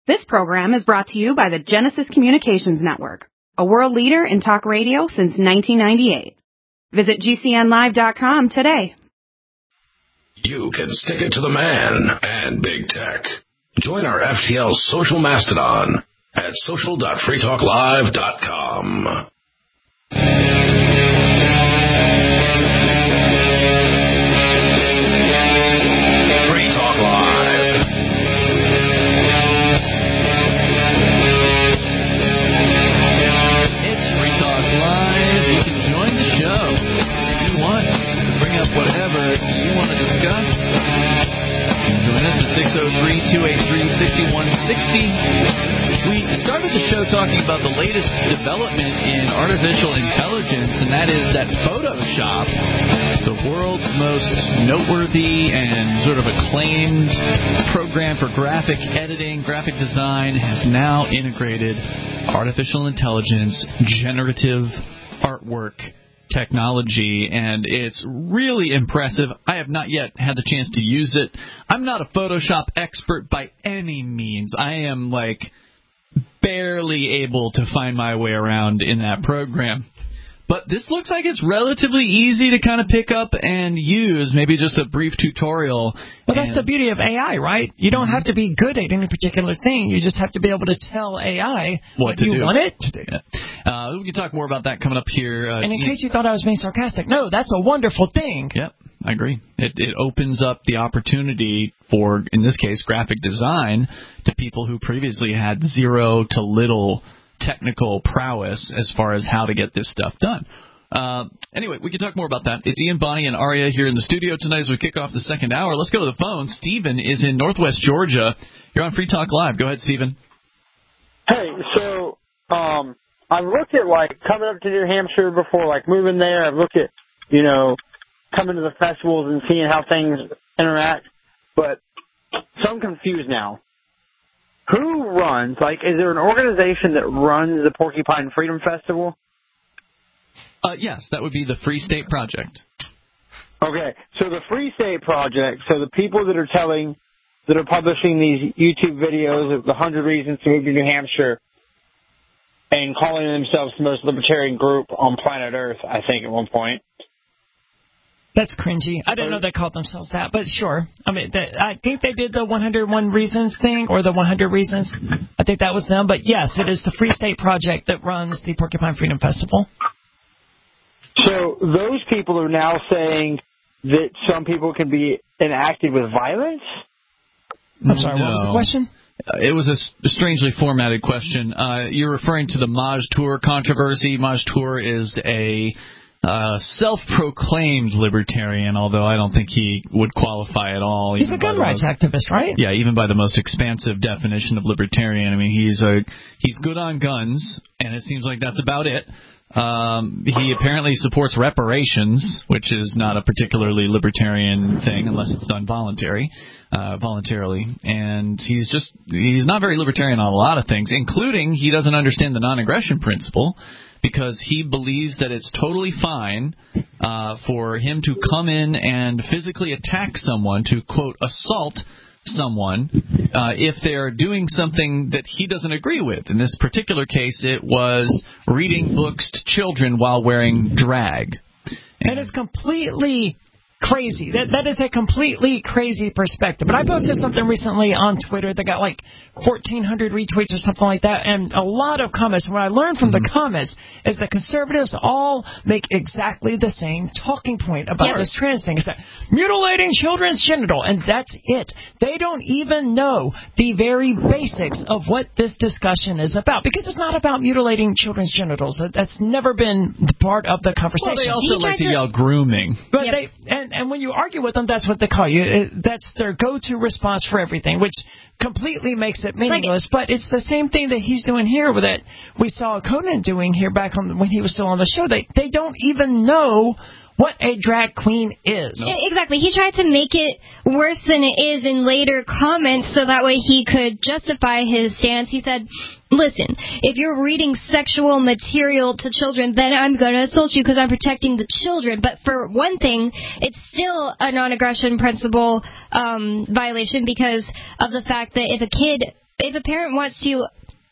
This program is brought to you by the Genesis Communications Network, a world leader in talk radio since 1998. Visit GCNlive.com today. You can stick it to the man and big tech. Join our FTL social mastodon at social.freetalklive.com. Free Talk Live. It's Free Talk Live. You can join the show if you want. Bring up whatever you want to discuss. Join us at 603-283-6160. We started the show talking about the latest development in artificial intelligence, and that is that Photoshop, the world's most noteworthy and sort of acclaimed program for graphic editing, graphic design, has now integrated artificial intelligence, generative artwork technology, and it's really impressive. I have not yet had the chance to use it. I'm not a Photoshop expert by any means. I am barely able to find my way around in that program. But this looks like it's relatively easy to kind of pick up and use, maybe just a brief tutorial. Well, that's the beauty of AI, right? You don't have to be good at any particular thing. You just have to be able to tell AI what you want it to do. Yeah. We can talk more about that coming up here. And in case you thought I was being sarcastic, no, that's a wonderful thing. Yep, I agree. It opens up the opportunity for, in this case, graphic design to people who previously had zero to little technical prowess as far as how to get this stuff done. Anyway, we can talk more about that. It's Ian, Bonnie, and Aria here in the studio tonight as we kick off the second hour. Let's go to the phone. Stephen is in Northwest Georgia. You're on Free Talk Live. Go ahead, Stephen. Hey, so I've looked at, coming up to New Hampshire before, moving there. I've looked at, coming to the festivals and seeing how things interact. But so I'm confused now. Who runs, is there an organization that runs the Porcupine Freedom Festival? Yes, that would be the Free State Project. Okay, so the Free State Project, so the people that are publishing these YouTube videos of the 100 Reasons to Move to New Hampshire and calling themselves the most libertarian group on planet Earth, I think, at one point. That's cringy. I didn't know they called themselves that, but sure. I mean, I think they did the 101 Reasons thing, or the 100 Reasons. I think that was them. But, yes, it is the Free State Project that runs the Porcupine Freedom Festival. So those people are now saying that some people can be enacted with violence? I'm sorry, what was the question? It was a strangely formatted question. You're referring to the Maj Tour controversy. Maj Tour is a self-proclaimed libertarian, although I don't think he would qualify at all. He's a gun rights activist, right? Yeah, even by the most expansive definition of libertarian. I mean, he's good on guns, and it seems like that's about it. He apparently supports reparations, which is not a particularly libertarian thing unless it's done voluntarily. And he's not very libertarian on a lot of things, including he doesn't understand the non-aggression principle, because he believes that it's totally fine for him to come in and physically attack someone, to, quote, assault someone if they're doing something that he doesn't agree with. In this particular case, it was reading books to children while wearing drag. And it's completely crazy. That is a completely crazy perspective. But I posted something recently on Twitter that got 1,400 retweets or something like that, and a lot of comments. And what I learned from the comments is that conservatives all make exactly the same talking point about this trans thing. It's that mutilating children's genital, and that's it. They don't even know the very basics of what this discussion is about, because it's not about mutilating children's genitals. That's never been part of the conversation. Well, they also like to yell grooming. But and when you argue with them, that's what they call you. That's their go-to response for everything, which completely makes it meaningless. But it's the same thing that he's doing here that we saw Conan doing here back when he was still on the show. They don't even know what a drag queen is. Exactly. He tried to make it worse than it is in later comments so that way he could justify his stance. He said, listen, if you're reading sexual material to children, then I'm going to assault you because I'm protecting the children. But for one thing, it's still a non-aggression principle violation because of the fact that if a kid if a parent wants to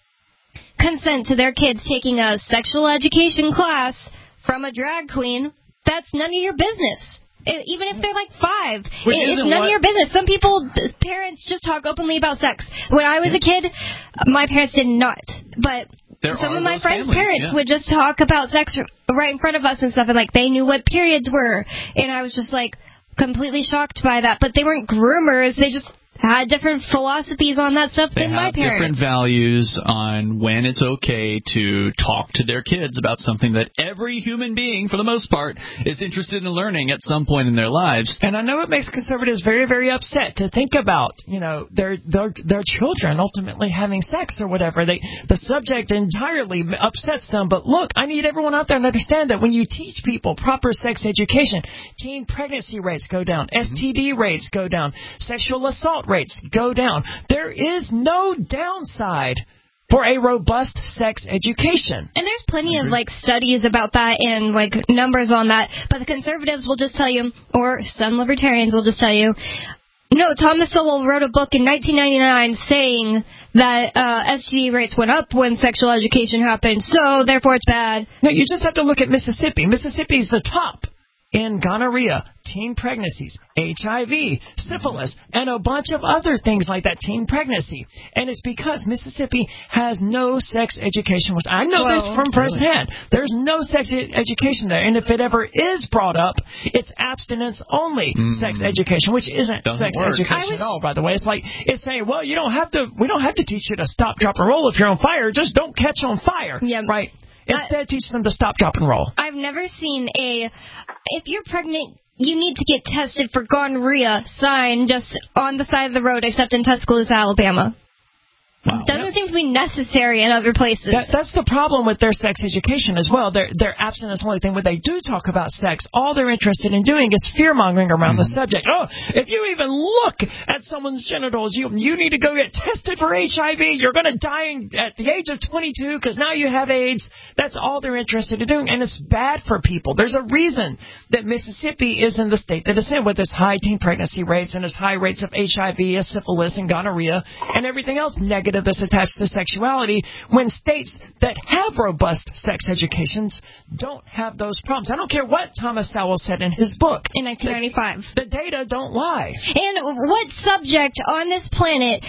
consent to their kids taking a sexual education class from a drag queen, that's none of your business. Even if they're like 5, it's none of your business. Some parents just talk openly about sex. When I was a kid, my parents did not. But some of my friends' parents would just talk about sex right in front of us and stuff, and like they knew what periods were. And I was just like completely shocked by that. But they weren't groomers. They just had different philosophies on that stuff than my parents. They have different values on when it's okay to talk to their kids about something that every human being, for the most part, is interested in learning at some point in their lives. And I know it makes conservatives very, very upset to think about, their children ultimately having sex or whatever. The subject entirely upsets them. But look, I need everyone out there to understand that when you teach people proper sex education, teen pregnancy rates go down, STD rates go down, sexual assault rates go down. There is no downside for a robust sex education. And there's plenty of studies about that and numbers on that, but the conservatives will just tell you, or some libertarians will just tell you, no, Thomas Sowell wrote a book in 1999 saying that STD rates went up when sexual education happened, so therefore it's bad. No, you just have to look at Mississippi. Mississippi's the top in gonorrhea, teen pregnancies, HIV, syphilis, and a bunch of other things like that, teen pregnancy. And it's because Mississippi has no sex education. I know this from firsthand. There's no sex education there. And if it ever is brought up, it's abstinence-only sex education, which isn't sex education at all, by the way. It's saying, well, we don't have to teach you to stop, drop, and roll if you're on fire. Just don't catch on fire. Yep. Right? Instead, teach them to stop, drop, and roll. I've never seen if you're pregnant, you need to get tested for gonorrhea sign just on the side of the road, except in Tuscaloosa, Alabama. Wow. Doesn't seem to be necessary in other places. That's the problem with their sex education as well. Their abstinence only thing. When they do talk about sex, all they're interested in doing is fear-mongering around the subject. Oh, if you even look at someone's genitals, you need to go get tested for HIV. You're going to die at the age of 22 because now you have AIDS. That's all they're interested in doing, and it's bad for people. There's a reason that Mississippi is in the state that it's in, with its high teen pregnancy rates and its high rates of HIV, syphilis, and gonorrhea, and everything else negative that's attached to sexuality, when states that have robust sex educations don't have those problems. I don't care what Thomas Sowell said in his book. In 1995. The data don't lie. And what subject on this planet,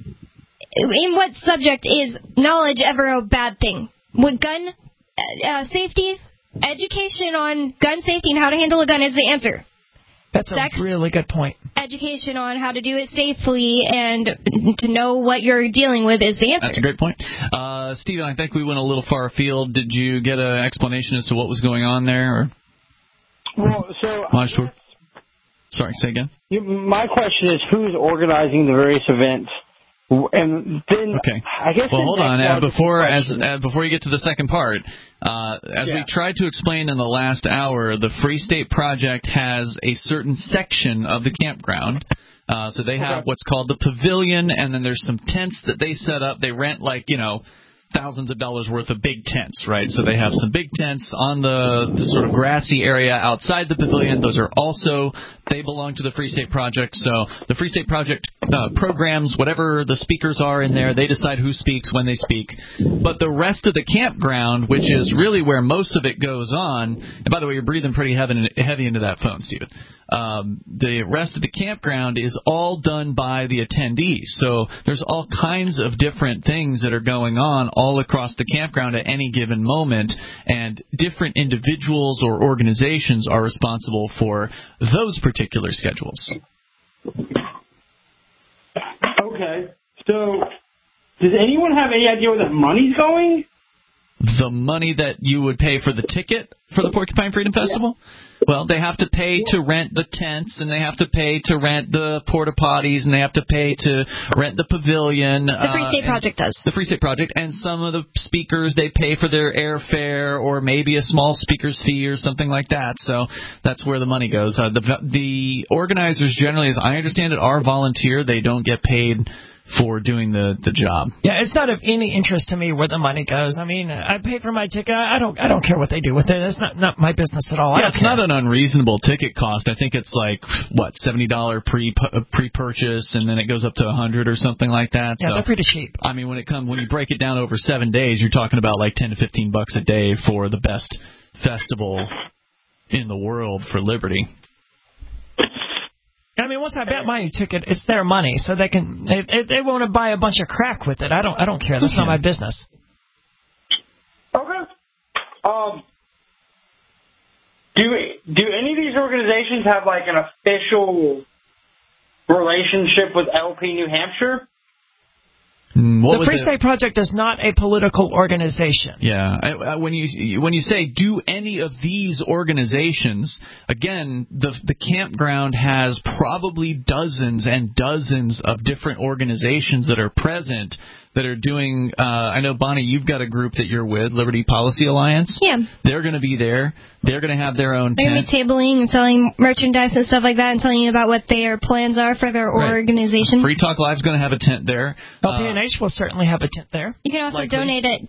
in what subject is knowledge ever a bad thing? With gun safety, education on gun safety and how to handle a gun is the answer. That's a really good point. Education on how to do it safely and to know what you're dealing with is the answer. That's a great point. Stephen, I think we went a little far afield. Did you get an explanation as to what was going on there? Or? Well, so... Sorry, say again? My question is, who's organizing the various events? And then, okay. I guess... Well, hold on. Before you get to the second part, we tried to explain in the last hour, the Free State Project has a certain section of the campground. So they have what's called the pavilion, and then there's some tents that they set up. They rent, thousands of dollars worth of big tents, right? So they have some big tents on the sort of grassy area outside the pavilion. Those are also, they belong to the Free State Project. So the Free State Project programs whatever the speakers are in there. They decide who speaks, when they speak. But the rest of the campground, which is really where most of it goes on, and by the way, you're breathing pretty heavy into that phone, Stephen. The rest of the campground is all done by the attendees. So there's all kinds of different things that are going on all across the campground at any given moment, and different individuals or organizations are responsible for those particular schedules. Okay. So does anyone have any idea where that money's going? The money that you would pay for the ticket for the Porcupine Freedom Festival? Yeah. Well, they have to pay to rent the tents, and they have to pay to rent the porta potties, and they have to pay to rent the pavilion. The Free State Project does. The Free State Project. And some of the speakers, they pay for their airfare or maybe a small speaker's fee or something like that. So that's where the money goes. The organizers generally, as I understand it, are volunteer. They don't get paid for doing the job. Yeah, it's not of any interest to me where the money goes. I mean, I pay for my ticket. I don't care what they do with it. It's not my business at all. Yeah, it's not an unreasonable ticket cost. I think it's like what, $70 pre-purchase, and then it goes up to $100 or something like that. Yeah, so, they're pretty cheap. I mean, when you break it down over 7 days, you're talking about like $10 to $15 a day for the best festival in the world for Liberty. I mean, once I bet my ticket, it's their money, so they can. They want to buy a bunch of crack with it. I don't care. That's not my business. Okay. Do any of these organizations have like an official relationship with LP New Hampshire? The Free State Project is not a political organization. Yeah. When you say, do any of these organizations, again, the campground has probably dozens and dozens of different organizations that are present that are doing, I know, Bonnie, you've got a group that you're with, Liberty Policy Alliance. Yeah. They're going to be there. They're going to have their own They're tent. going to be tabling and selling merchandise and stuff like that and telling you about what their plans are for their organization. Free Talk Live's going to have a tent there. LPNH will certainly have a tent there. You can also donate at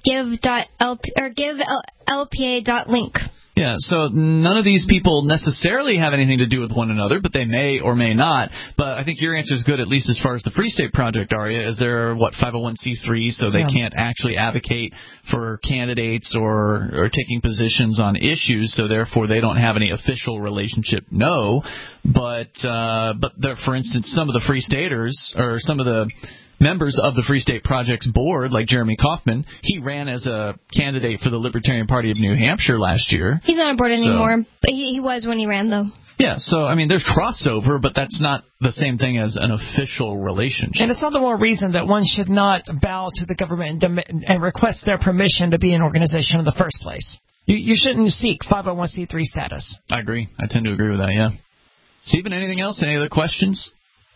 give.lpa.link. Yeah, so none of these people necessarily have anything to do with one another, but they may or may not. But I think your answer is good, at least as far as the Free State Project, Aria, is they're, 501c3, so they can't actually advocate for candidates or taking positions on issues, so therefore they don't have any official relationship, no. But for instance, some of the Free Staters, or some of the members of the Free State Project's board, like Jeremy Kaufman, he ran as a candidate for the Libertarian Party of New Hampshire last year. He's not on board anymore, but he was when he ran, though. Yeah, so, I mean, there's crossover, but that's not the same thing as an official relationship. And it's all the more reason that one should not bow to the government and request their permission to be an organization in the first place. You shouldn't seek 501c3 status. I agree. I tend to agree with that, yeah. Stephen, anything else? Any other questions?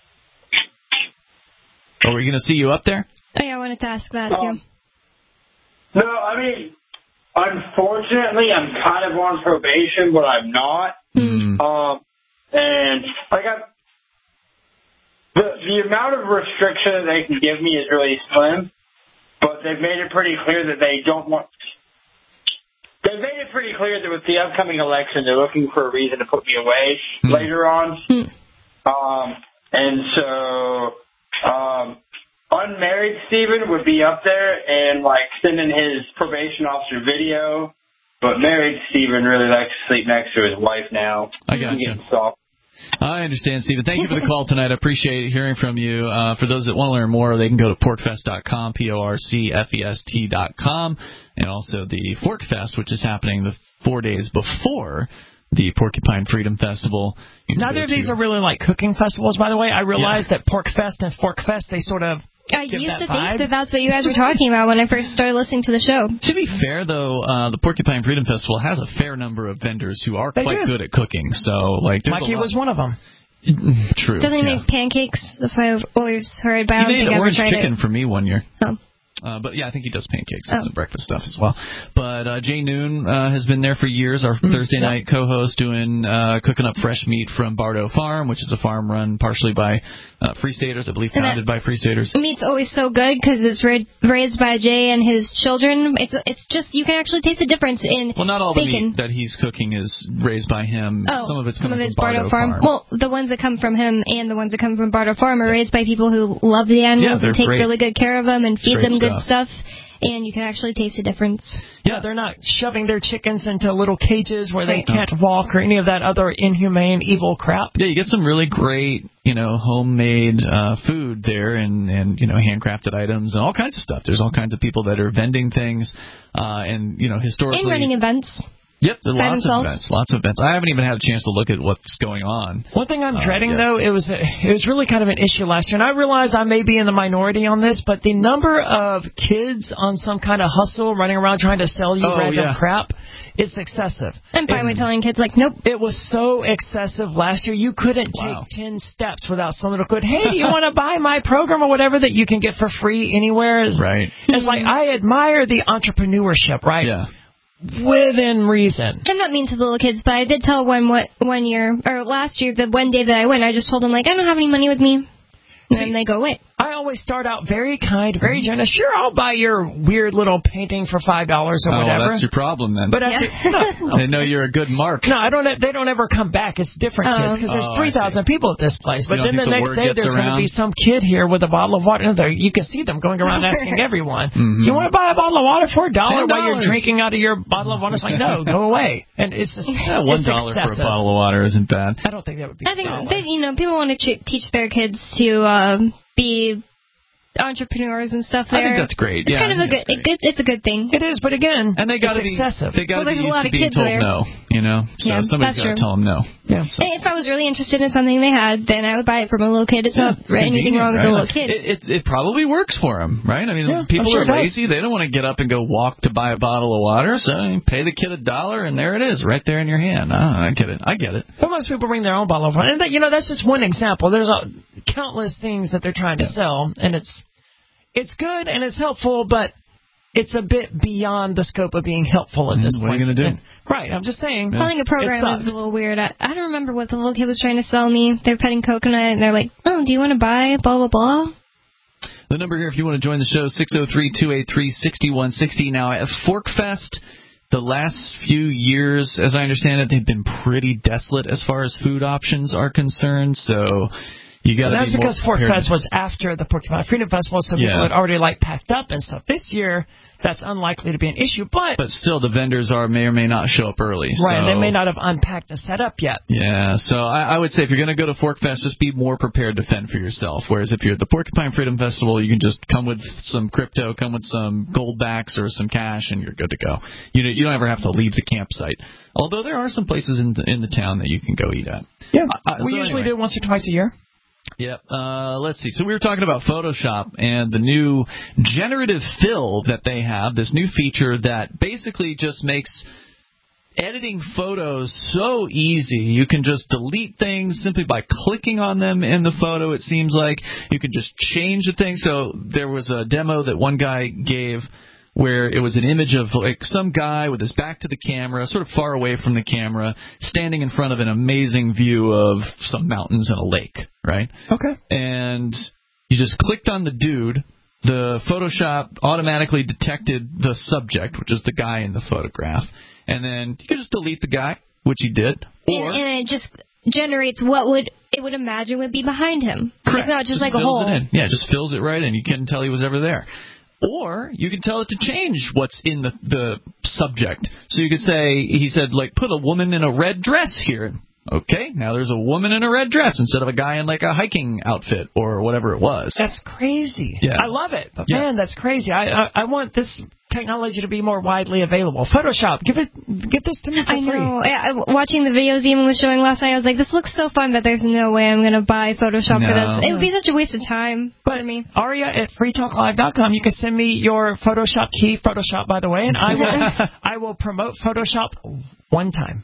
Are we going to see you up there? Oh, yeah, I wanted to ask that, too. No, I mean, unfortunately, I'm kind of on probation, but I'm not. And I got the amount of restriction that they can give me is really slim, but they've made it pretty clear that they don't want. They've made it pretty clear that with the upcoming election, they're looking for a reason to put me away later on. And so, unmarried Stephen would be up there and like sending his probation officer video, but married Stephen really likes to sleep next to his wife now. I got you. I understand, Stephen. Thank you for the call tonight. I appreciate hearing from you. For those that want to learn more, they can go to porkfest.com, porcfest.com, and also the Fork Fest, which is happening the 4 days before the Porcupine Freedom Festival. Neither of these are really like cooking festivals, by the way. I realized that Pork Fest and Fork Fest, they sort of I used to think that that's what you guys were talking about when I first started listening to the show. To be fair, though, the Porcupine Freedom Festival has a fair number of vendors who are quite good at cooking. So, like, Mikey was one of them. True. Doesn't he make pancakes? That's why I've always heard. But he made orange chicken for me one year. Oh. But, yeah, I think he does pancakes and some breakfast stuff as well. But Jay Noon has been there for years, our Thursday night co-host, doing cooking up fresh meat from Bardo Farm, which is a farm run partially by Free Staters, I believe founded by Free Staters. Meat's always so good because it's raised by Jay and his children. It's just, you can actually taste the difference in Well, not all bacon. the meat that he's cooking is raised by him. Oh, some of it's some coming of it's from Bardo Farm. Well, the ones that come from him and the ones that come from Bardo Farm are raised by people who love the animals and take really good care of them and feed them good stuff. And you can actually taste the difference. Yeah, they're not shoving their chickens into little cages where they can't walk or any of that other inhumane, evil crap. Yeah, you get some really great, homemade food there and handcrafted items and all kinds of stuff. There's all kinds of people that are vending things and, historically. And running events. Yep, lots of events. I haven't even had a chance to look at what's going on. One thing I'm dreading, though, it was really kind of an issue last year, and I realize I may be in the minority on this, but the number of kids on some kind of hustle running around trying to sell you random crap, it's excessive. I'm fine with telling kids, nope. It was so excessive last year. You couldn't take 10 steps without someone who could, hey, do you want to buy my program or whatever that you can get for free anywhere? Right. It's like, I admire the entrepreneurship, right? Yeah. Within reason. I'm not mean to the little kids, but I did tell one year, or last year, the one day that I went, I just told them, I don't have any money with me. And then they go away. I I always start out very kind, very generous. Sure, I'll buy your weird little painting for $5 or whatever. Oh, that's your problem then. But no. They know you're a good mark. No, they don't ever come back. It's different kids because there's 3,000 people at this place. But then the next day there's going to be some kid here with a bottle of water. You can see them going around asking everyone, you want to buy a bottle of water for $1 while you're drinking out of your bottle of water? It's like, no, go away. And it's just $1 for a bottle of water isn't bad. I don't think that would be. I think people want to teach their kids to be entrepreneurs and stuff there. I think that's great. It's kind of it's a good thing. It is, but again, and they got to be excessive. They got to be used to being told no, So somebody's got to tell them no. Yeah. So. If I was really interested in something they had, then I would buy it from a little kid. It's not anything wrong with a little kid. It probably works for them, right? I mean, people are lazy. They don't want to get up and go walk to buy a bottle of water, so you pay the kid $1, and there it is, right there in your hand. I get it. But most people bring their own bottle of water, and that's just one example. There's countless things that they're trying to sell, and it's good and it's helpful, but it's a bit beyond the scope of being helpful at this point. What are you going to do? Right, I'm just saying. Calling a program is a little weird. I don't remember what the little kid was trying to sell me. They're petting coconut, and they're like, oh, do you want to buy blah, blah, blah? The number here, if you want to join the show, 603-283-6160. Now, at ForkFest, the last few years, as I understand it, they've been pretty desolate as far as food options are concerned, so... That's because ForkFest was after the Porcupine Freedom Festival, so people had already packed up and stuff. This year, that's unlikely to be an issue, but still, the vendors may or may not show up early. Right, so. They may not have unpacked and set up yet. Yeah, so I would say if you're going to go to ForkFest, just be more prepared to fend for yourself. Whereas if you're at the Porcupine Freedom Festival, you can just come with some crypto, come with some gold backs or some cash, and you're good to go. You don't ever have to leave the campsite. Although there are some places in the town that you can go eat at. Yeah, we usually do it once or twice a year. Yep. Let's see. So we were talking about Photoshop and the new generative fill that they have, this new feature that basically just makes editing photos so easy. You can just delete things simply by clicking on them in the photo, it seems like. You can just change the thing. So there was a demo that one guy gave where it was an image of some guy with his back to the camera, sort of far away from the camera, standing in front of an amazing view of some mountains and a lake, right? Okay. And you just clicked on the dude. The Photoshop automatically detected the subject, which is the guy in the photograph. And then you could just delete the guy, which he did. And it just generates what it would imagine would be behind him. Correct. It's not just like a fills hole. It in. Yeah, it just fills it right in. You couldn't tell he was ever there. Or you can tell it to change what's in the subject. So you could say, he said, put a woman in a red dress here. Okay, now there's a woman in a red dress instead of a guy in a hiking outfit or whatever it was. That's crazy. Yeah. I love it. But man, that's crazy. I want this technology to be more widely available. Photoshop, give this to me for free. I know. Watching the videos Eamon was showing last night, I was like, this looks so fun, but there's no way I'm going to buy Photoshop for this. It would be such a waste of time for me. Aria at freetalklive.com, you can send me your Photoshop key, Photoshop, by the way, and I will promote Photoshop one time.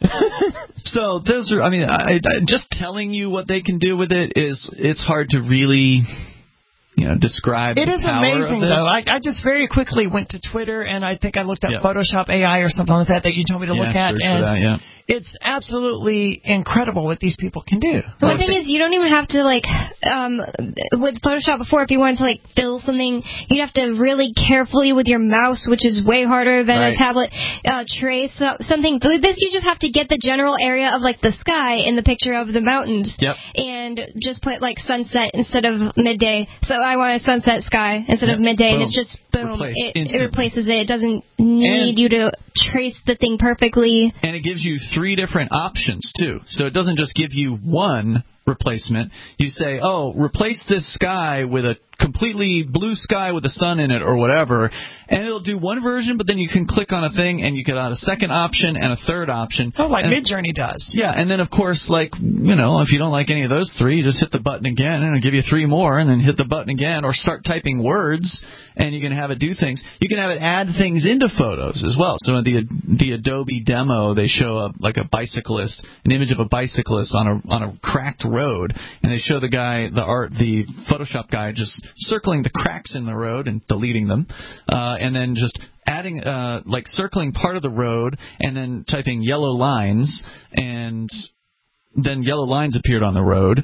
So those are, I just telling you what they can do with it's hard to really describe the power of this. It is amazing, though. I just very quickly went to Twitter, and I think I looked up Photoshop AI or something like that you told me to look at. And it's absolutely incredible what these people can do. One thing is, you don't even have to, with Photoshop before, if you wanted to, fill something, you'd have to really carefully with your mouse, which is way harder than a tablet, trace something. With this, you just have to get the general area of, the sky in the picture of the mountains. Yep. And just put, sunset instead of midday. So I want a sunset sky instead of midday, and it's just, boom, it replaces it. It doesn't need you to trace the thing perfectly. And it gives you 3 different options, too. So it doesn't just give you one replacement. You say, replace this sky with a completely blue sky with the sun in it or whatever, and it'll do one version, but then you can click on a thing and you get out a second option and a third option. Oh, Midjourney does. Yeah, and then, of course, if you don't like any of those 3, you just hit the button again, and it'll give you 3 more, and then hit the button again, or start typing words, and you can have it do things. You can have it add things into photos as well. So in the Adobe demo, they show an image of a bicyclist on a cracked road, and they show the Photoshop guy just circling the cracks in the road and deleting them, and then just adding, circling part of the road and then typing yellow lines, and then yellow lines appeared on the road.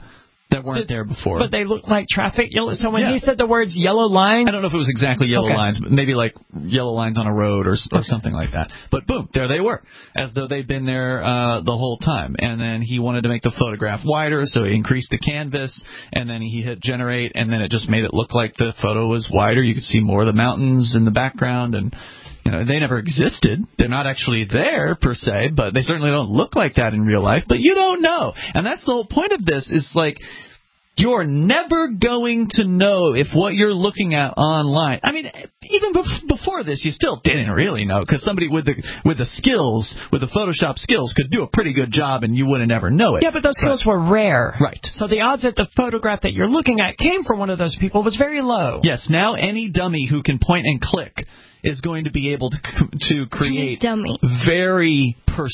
that weren't there before. But they look like traffic. So when he said the words yellow lines... I don't know if it was exactly yellow lines, but maybe like yellow lines on a road or something like that. But boom, there they were, as though they'd been there the whole time. And then he wanted to make the photograph wider, so he increased the canvas, and then he hit generate, and then it just made it look like the photo was wider. You could see more of the mountains in the background, and they never existed. They're not actually there, per se, but they certainly don't look like that in real life. But you don't know. And that's the whole point of this, is like, you're never going to know if what you're looking at online... I mean, even before this, you still didn't really know, because somebody with the skills, with the Photoshop skills, could do a pretty good job, and you wouldn't ever know it. Yeah, but those skills were rare. Right. So the odds that the photograph that you're looking at came from one of those people was very low. Yes, now any dummy who can point and click is going to be able to create very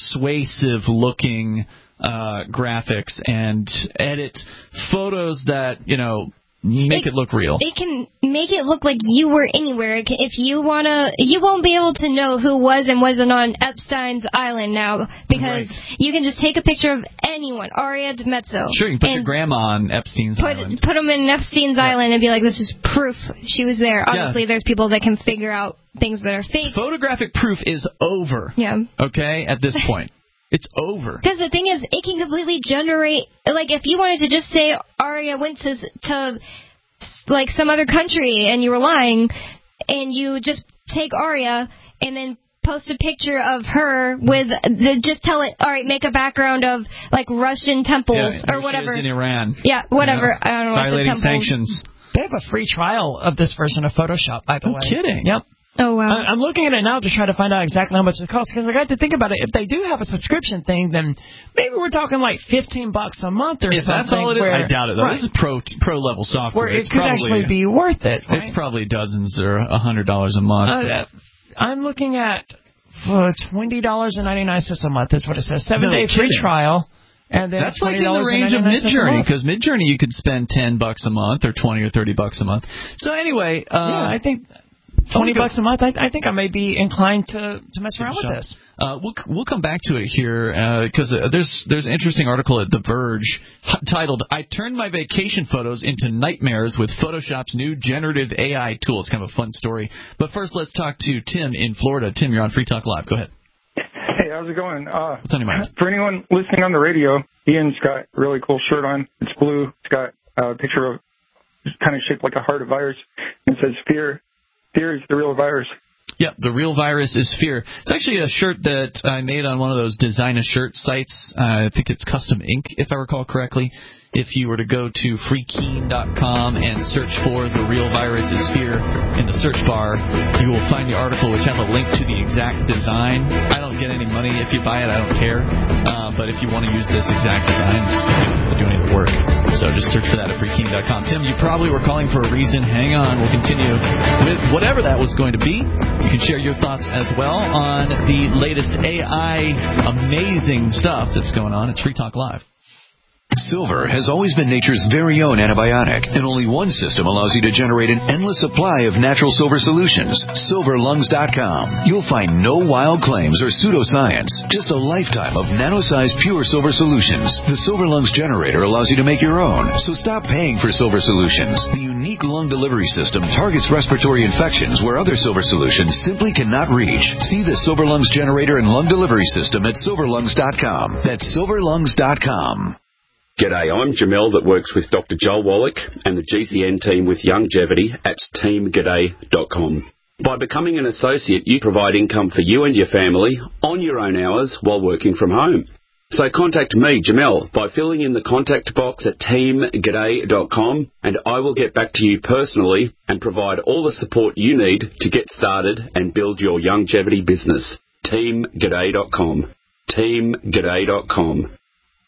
persuasive-looking graphics and edit photos that, make it look real. It can make it look like you were anywhere. If you you won't be able to know who was and wasn't on Epstein's Island now, because you can just take a picture of anyone, Aria DiMezzo. Sure, you can put your grandma on Epstein's Island. Put them in Epstein's Island and be like, this is proof she was there. Obviously, there's people that can figure out things that are fake. Photographic proof is over. Yeah. Okay, at this point. It's over. Because the thing is, it can completely generate, like, if you wanted to just say Aria went to like, some other country and you were lying, and you just take Aria and then post a picture of her with just tell it, all right, make a background of, like, Russian temples or whatever. She is in Iran. Yeah, whatever. I don't know. Violating sanctions. They have a free trial of this version of Photoshop, by the way. No kidding. Yep. Oh, wow. I'm looking at it now to try to find out exactly how much it costs, because I got to think about it. If they do have a subscription thing, then maybe we're talking like $15 a month or something. If that's all it is, I doubt it, though. Right. This is pro-level software. Where it could actually be worth it. Right? It's probably dozens or $100 a month. I'm looking at $20.99 a month is what it says. 7-day free trial. And then that's like in the range of Midjourney, because Midjourney you could spend $10 a month or $20 or $30 a month. So anyway, I think $20 a month. I think I may be inclined to mess around with this. We'll come back to it here because there's an interesting article at The Verge titled "I Turned My Vacation Photos into Nightmares with Photoshop's New Generative AI Tool." It's kind of a fun story. But first, let's talk to Tim in Florida. Tim, you're on Free Talk Live. Go ahead. Hey, how's it going? What's on your mind? For anyone listening on the radio, Ian's got a really cool shirt on. It's blue. It's got a picture of kind of shaped like a heart of virus. And it says fear. Fear is the real virus. Yeah, the real virus is fear. It's actually a shirt that I made on one of those Design-A-Shirt sites. I think it's Custom Ink, if I recall correctly. If you were to go to freekeen.com and search for The Real Virus is Fear in the search bar, you will find the article which has a link to the exact design. I don't get any money if you buy it. I don't care. But if you want to use this exact design, just do any of the work. So just search for that at freekeen.com. Tim, you probably were calling for a reason. Hang on. We'll continue with whatever that was going to be. You can share your thoughts as well on the latest AI amazing stuff that's going on. It's Free Talk Live. Silver has always been nature's very own antibiotic, and only one system allows you to generate an endless supply of natural silver solutions. SilverLungs.com. You'll find no wild claims or pseudoscience, just a lifetime of nano-sized pure silver solutions. The Silver Lungs generator allows you to make your own, so stop paying for silver solutions. The unique lung delivery system targets respiratory infections where other silver solutions simply cannot reach. See the Silver Lungs generator and lung delivery system at SilverLungs.com. That's SilverLungs.com. G'day, I'm Jamel that works with Dr. Joel Wallach and the GCN team with Youngevity at teamg'day.com. By becoming an associate, you provide income for you and your family on your own hours while working from home. So contact me, Jamel, by filling in the contact box at teamg'day.com, and I will get back to you personally and provide all the support you need to get started and build your Youngevity business. teamg'day.com. teamg'day.com.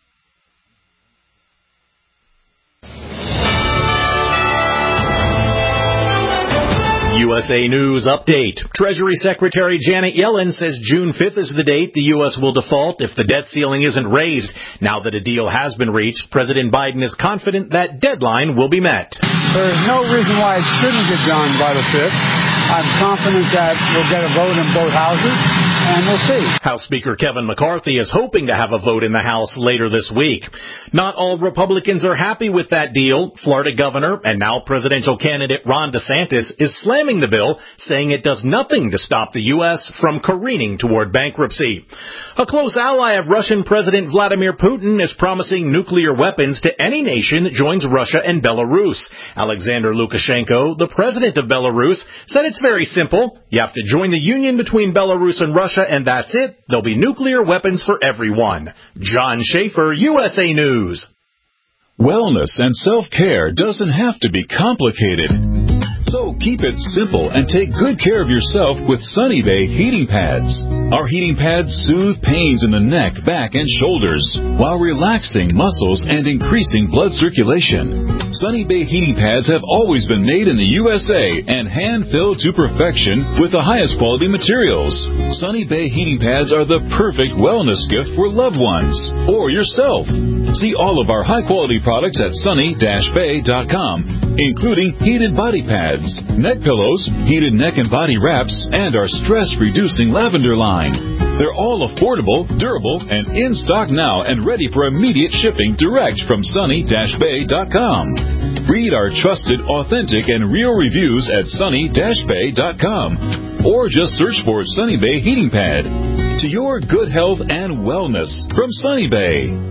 USA News Update. Treasury Secretary Janet Yellen says June 5th is the date the U.S. will default if the debt ceiling isn't raised. Now that a deal has been reached, President Biden is confident that deadline will be met. There's no reason why it shouldn't get done by the 5th. I'm confident that we'll get a vote in both houses. and we'll see. House Speaker Kevin McCarthy is hoping to have a vote in the House later this week. Not all Republicans are happy with that deal. Florida Governor and now presidential candidate Ron DeSantis is slamming the bill, saying it does nothing to stop the U.S. from careening toward bankruptcy. A close ally of Russian President Vladimir Putin is promising nuclear weapons to any nation that joins Russia and Belarus. Alexander Lukashenko, the president of Belarus, said it's very simple. You have to join the union between Belarus and Russia, and that's it. There'll be nuclear weapons for everyone. John Schaefer, USA News. Wellness and self-care doesn't have to be complicated. So keep it simple and take good care of yourself with Sunny Bay heating pads. Our heating pads soothe pains in the neck, back, and shoulders while relaxing muscles and increasing blood circulation. Sunny Bay heating pads have always been made in the USA and hand-filled to perfection with the highest quality materials. Sunny Bay heating pads are the perfect wellness gift for loved ones or yourself. See all of our high-quality products at sunny-bay.com, including heated body pads, neck pillows, heated neck and body wraps, and our stress-reducing lavender line. They're all affordable, durable, and in stock now and ready for immediate shipping direct from sunny-bay.com. Read our trusted, authentic, and real reviews at sunny-bay.com, or just search for Sunny Bay Heating Pad. To your good health and wellness from Sunny Bay.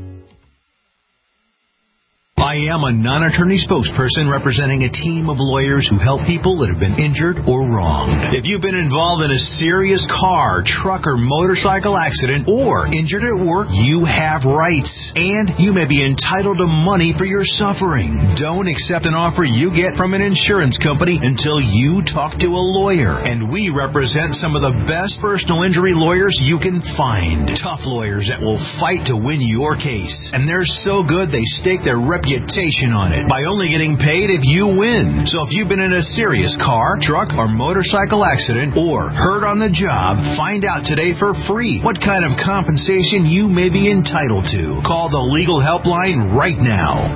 I am a non-attorney spokesperson representing a team of lawyers who help people that have been injured or wronged. If you've been involved in a serious car, truck, or motorcycle accident or injured at work, you have rights, and you may be entitled to money for your suffering. Don't accept an offer you get from an insurance company until you talk to a lawyer, and we represent some of the best personal injury lawyers you can find. Tough lawyers that will fight to win your case, and they're so good they stake their reputation on it by only getting paid if you win. So if you've been in a serious car, truck, or motorcycle accident or hurt on the job, find out today for free what kind of compensation you may be entitled to. Call the legal helpline right now.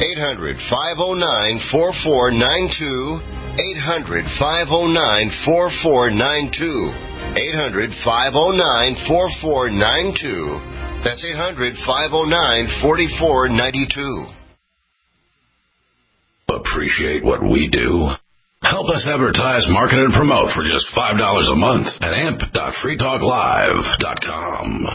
800-509-4492. 800-509-4492. 800-509-4492. That's 800-509-4492. Appreciate what we do? Help us advertise, market, and promote for just $5 a month at amp.freetalklive.com.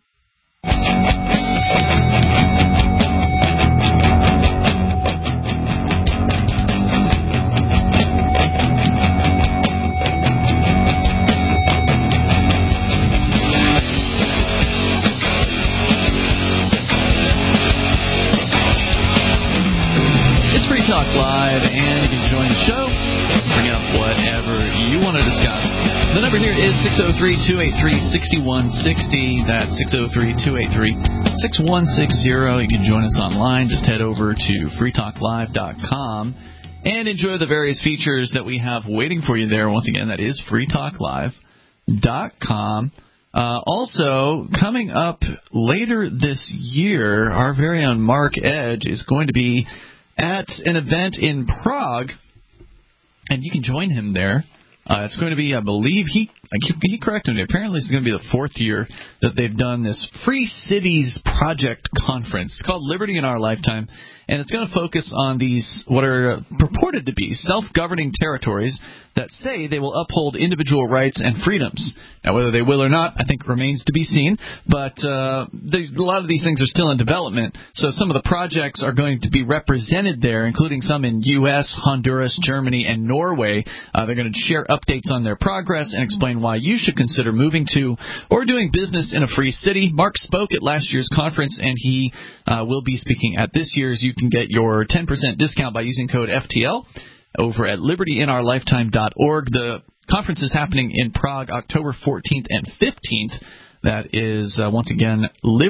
Free Talk Live, and you can join the show, bring up whatever you want to discuss. The number here is 603-283-6160. That's 603-283-6160. You can join us online. Just head over to freetalklive.com and enjoy the various features that we have waiting for you there. Once again, that is freetalklive.com. Also, coming up later this year, our very own Mark Edge is going to be at an event in Prague, and you can join him there. It's going to be, I believe, he corrected me. Apparently, it's going to be the fourth year that they've done this Free Cities Project Conference. It's called Liberty in Our Lifetime, and it's going to focus on these, what are purported to be self-governing territories that say they will uphold individual rights and freedoms. Now, whether they will or not, I think remains to be seen, but a lot of these things are still in development, so some of the projects are going to be represented there, including some in U.S., Honduras, Germany, and Norway. They're going to share updates on their progress and explain why you should consider moving to or doing business in a free city. Mark spoke at last year's conference, and he will be speaking at this year's. You can get your 10% discount by using code FTL over at libertyinourlifetime.org. The conference is happening in Prague October 14th and 15th. That is, once again,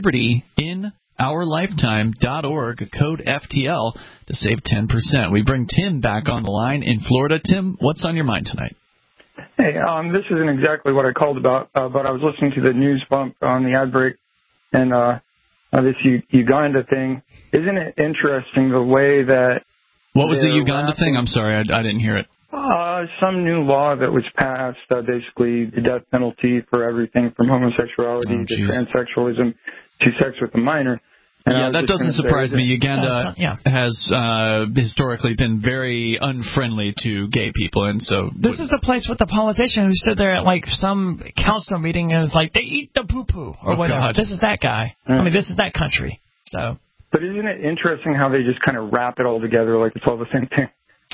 libertyinourlifetime.org, code FTL to save 10%. We bring Tim back on the line in Florida. Tim, what's on your mind tonight? Hey, this isn't exactly what I called about, but I was listening to the news bump on the ad break, and this Uganda thing. Isn't it interesting the way that... What was the Uganda thing? I'm sorry, I didn't hear it. Some new law that was passed, basically the death penalty for everything from homosexuality to transsexualism to sex with a minor. Yeah, that doesn't surprise me. Uganda has historically been very unfriendly to gay people, and so this is the place with the politician who stood there at like some council meeting and was like, "They eat the poo-poo" or whatever. God. This is that guy. I mean, this is that country. So, but isn't it interesting how they just kind of wrap it all together like it's all the same thing?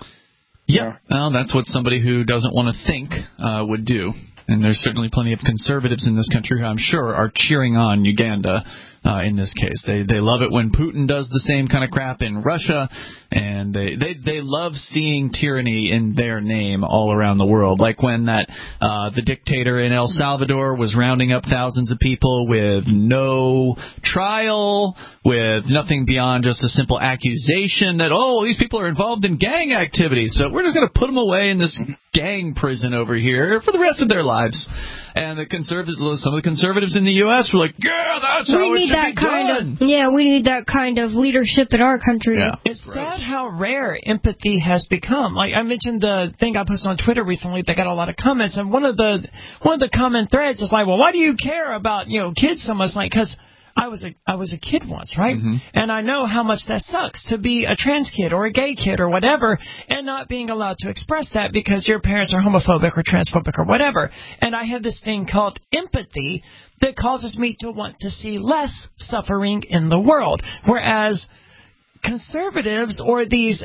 Yeah, well, that's what somebody who doesn't want to think would do. And there's certainly plenty of conservatives in this country who I'm sure are cheering on Uganda in this case. They love it when Putin does the same kind of crap in Russia, and they love seeing tyranny in their name all around the world. Like when the dictator in El Salvador was rounding up thousands of people with no trial, with nothing beyond just a simple accusation that, oh, these people are involved in gang activities, so we're just going to put them away in this gang prison over here for the rest of their lives. And some of the conservatives in the U.S. were like, yeah, that's how it should be done. We need that kind of leadership in our country. Yeah. It's sad how rare empathy has become. Like I mentioned the thing I posted on Twitter recently that got a lot of comments, and one of the comment threads is like, well, why do you care about kids so much? Like, because I was a kid once, right? Mm-hmm. And I know how much that sucks to be a trans kid or a gay kid or whatever and not being allowed to express that because your parents are homophobic or transphobic or whatever. And I have this thing called empathy that causes me to want to see less suffering in the world. Whereas conservatives or these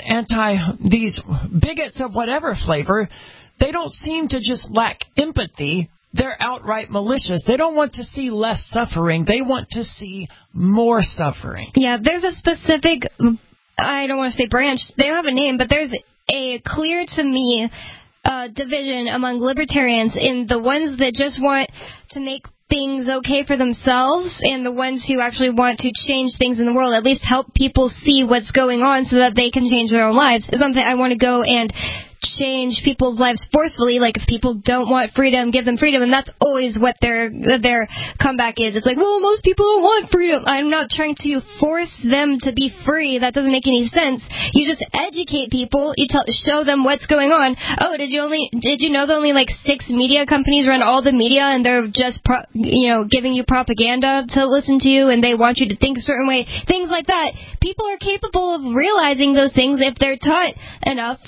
bigots of whatever flavor, they don't seem to just lack empathy. They're outright malicious. They don't want to see less suffering. They want to see more suffering. Yeah, there's a specific, I don't want to say branch, they don't have a name, but there's a clear to me division among libertarians in the ones that just want to make things okay for themselves and the ones who actually want to change things in the world, at least help people see what's going on so that they can change their own lives. Is something I want to go and change people's lives forcefully. Like if people don't want freedom, give them freedom, and that's always what their comeback is. It's like, well, most people don't want freedom. I'm not trying to force them to be free. That doesn't make any sense. You just educate people. You show them what's going on. Oh, did you know that only like 6 media companies run all the media, and they're just giving you propaganda to listen to, and they want you to think a certain way. Things like that. People are capable of realizing those things if they're taught enough.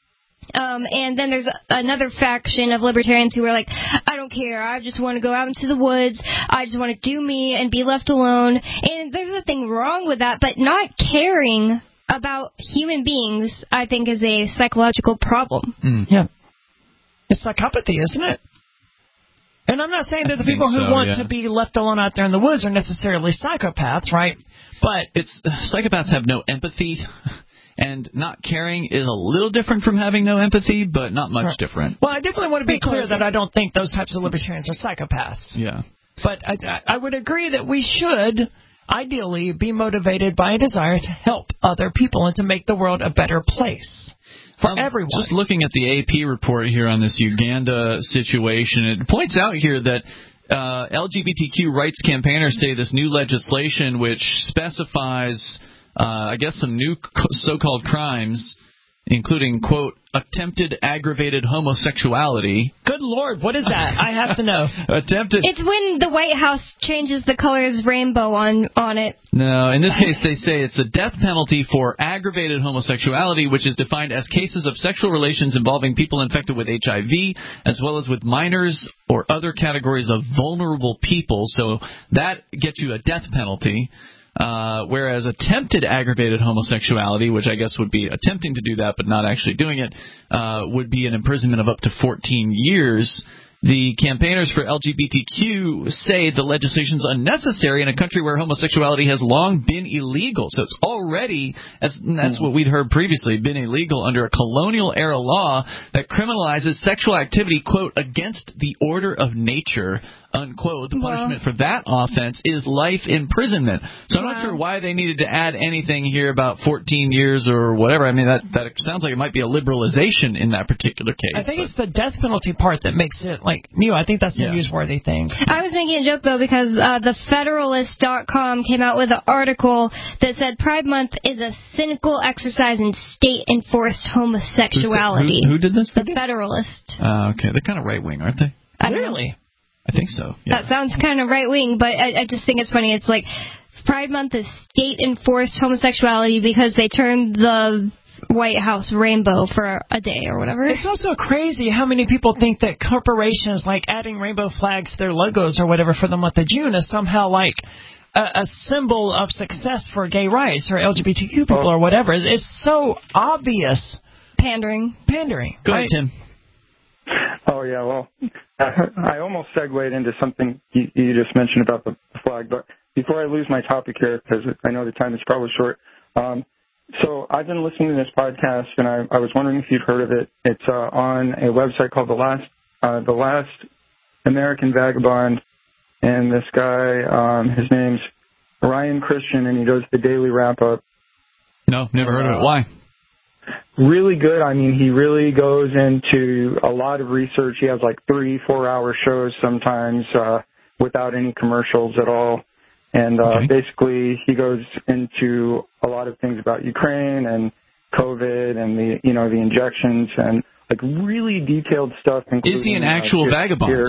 And then there's another faction of libertarians who are like, I don't care, I just want to go out into the woods, I just want to do me and be left alone. And there's nothing wrong with that, but not caring about human beings, I think, is a psychological problem. Yeah. It's psychopathy, isn't it? And I'm not saying that the people who want to be left alone out there in the woods are necessarily psychopaths, right? But psychopaths have no empathy. And not caring is a little different from having no empathy, but not much different. Well, I definitely want to be clear that I don't think those types of libertarians are psychopaths. Yeah. But I would agree that we should, ideally, be motivated by a desire to help other people and to make the world a better place for everyone. Just looking at the AP report here on this Uganda situation, it points out here that LGBTQ rights campaigners say this new legislation, which specifies some new so-called crimes, including, quote, attempted aggravated homosexuality. Good Lord, what is that? I have to know. Attempted. It's when the White House changes the colors rainbow on it. No, in this case they say it's a death penalty for aggravated homosexuality, which is defined as cases of sexual relations involving people infected with HIV, as well as with minors or other categories of vulnerable people. So that gets you a death penalty. Whereas attempted aggravated homosexuality, which I guess would be attempting to do that but not actually doing it, would be an imprisonment of up to 14 years. The campaigners for LGBTQ say the legislation is unnecessary in a country where homosexuality has long been illegal. So it's already, that's what we'd heard previously, been illegal under a colonial-era law that criminalizes sexual activity, quote, against the order of nature, unquote. The punishment for that offense is life imprisonment. So I'm not sure why they needed to add anything here about 14 years or whatever. I mean, that sounds like it might be a liberalization in that particular case. I think it's the death penalty part that makes it, like, like new. I think that's the newsworthy thing. I was making a joke, though, because the Federalist.com came out with an article that said Pride Month is a cynical exercise in state-enforced homosexuality. Who did this? The Federalist. Okay, they're kind of right-wing, aren't they? Really? I think so. Yeah. That sounds kind of right-wing, but I just think it's funny. It's like Pride Month is state-enforced homosexuality because they turned the White House rainbow for a day or whatever. It's also crazy how many people think that corporations, like adding rainbow flags to their logos or whatever for the month of June, is somehow like a symbol of success for gay rights or LGBTQ people or whatever. It's so obvious. Pandering. Go ahead, Tim. Oh, yeah, well, I almost segued into something you just mentioned about the flag, but before I lose my topic here, because I know the time is probably short, so I've been listening to this podcast, and I was wondering if you'd heard of it. It's on a website called The Last American Vagabond, and this guy, his name's Ryan Christian, and he does the daily wrap-up. No, never heard of it. Why? Really good. I mean, he really goes into a lot of research. He has like 3-4 hour shows sometimes without any commercials at all. And basically he goes into a lot of things about Ukraine and COVID and the injections and like really detailed stuff. Is he an actual vagabond?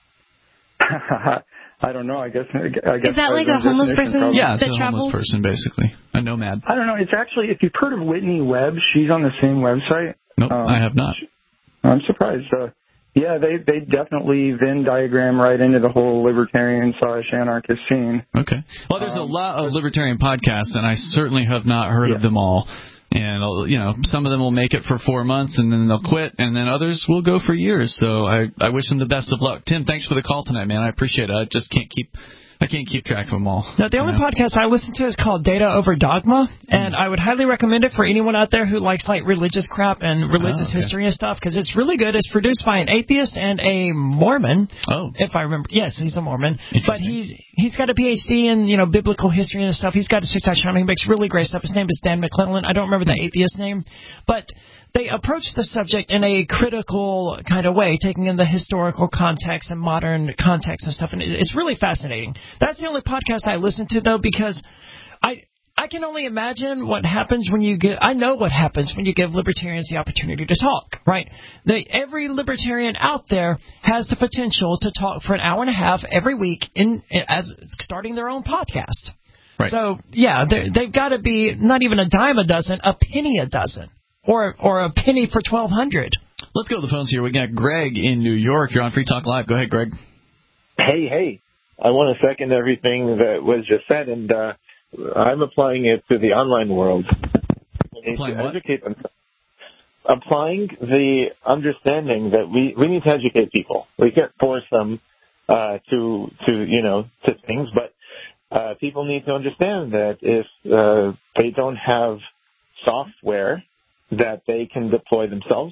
I don't know. I guess. Is that like a homeless person? Yeah, it's a homeless person, basically. A nomad. I don't know. It's actually, if you've heard of Whitney Webb, she's on the same website. Nope, I have not. I'm surprised. Yeah, they definitely Venn diagram right into the whole libertarian/anarchist scene. Okay. Well, there's a lot of libertarian podcasts, and I certainly have not heard of them all. And, some of them will make it for 4 months, and then they'll quit, and then others will go for years. So I wish them the best of luck. Tim, thanks for the call tonight, man. I appreciate it. I just can't keep track of them all. Now, the only podcast I listen to is called Data Over Dogma, and I would highly recommend it for anyone out there who likes like religious crap and religious history and stuff, because it's really good. It's produced by an atheist and a Mormon. Oh, if I remember, yes, he's a Mormon, but he's got a PhD in biblical history and stuff. He's got a 6-touch channel. He makes really great stuff. His name is Dan McClellan. I don't remember the atheist name, but they approach the subject in a critical kind of way, taking in the historical context and modern context and stuff, and it's really fascinating. That's the only podcast I listen to, though, because I can only imagine what happens when I know what happens when you give libertarians the opportunity to talk, right? Every libertarian out there has the potential to talk for an hour and a half every week as starting their own podcast. Right. So, yeah, they've got to be not even a dime a dozen, a penny a dozen. Or a penny for $1,200. Let's go to the phones here. We got Greg in New York. You're on Free Talk Live. Go ahead, Greg. Hey. I want to second everything that was just said, and I'm applying it to the online world. Applying what? Educate them. Applying the understanding that we need to educate people. We can't force them to things, but people need to understand that if they don't have software that they can deploy themselves